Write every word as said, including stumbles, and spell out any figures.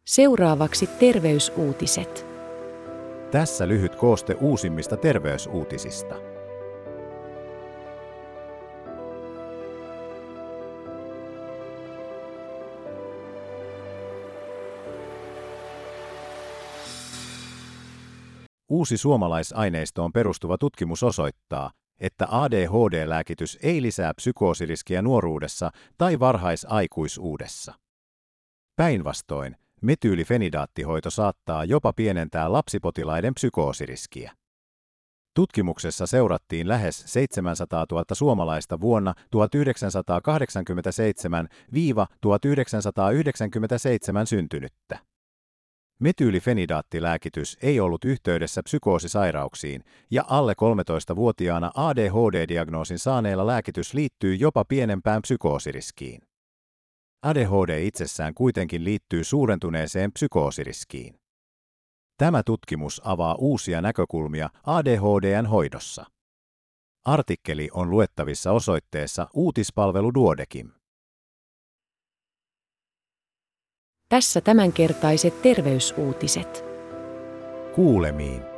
Seuraavaksi terveysuutiset. Tässä lyhyt kooste uusimmista terveysuutisista. Uusi suomalaisaineistoon perustuva tutkimus osoittaa, että A D H D-lääkitys ei lisää psykoosiriskiä nuoruudessa tai varhaisaikuisuudessa. Päinvastoin, metyylifenidaattihoito saattaa jopa pienentää lapsipotilaiden psykoosiriskiä. Tutkimuksessa seurattiin lähes seitsemänsataatuhatta suomalaista vuonna tuhatyhdeksänsataakahdeksankymmentäseitsemän - tuhatyhdeksänsataayhdeksänkymmentäseitsemän syntynyttä. Metyylifenidaattilääkitys ei ollut yhteydessä psykoosisairauksiin, ja alle kolmetoistavuotiaana A D H D-diagnoosin saaneilla lääkitys liittyy jopa pienempään psykoosiriskiin. A D H D itsessään kuitenkin liittyy suurentuneeseen psykoosiriskiin. Tämä tutkimus avaa uusia näkökulmia A D H D:n hoidossa. Artikkeli on luettavissa osoitteessa uutispalvelu Duodekim. Tässä tämänkertaiset terveysuutiset. Kuulemiin.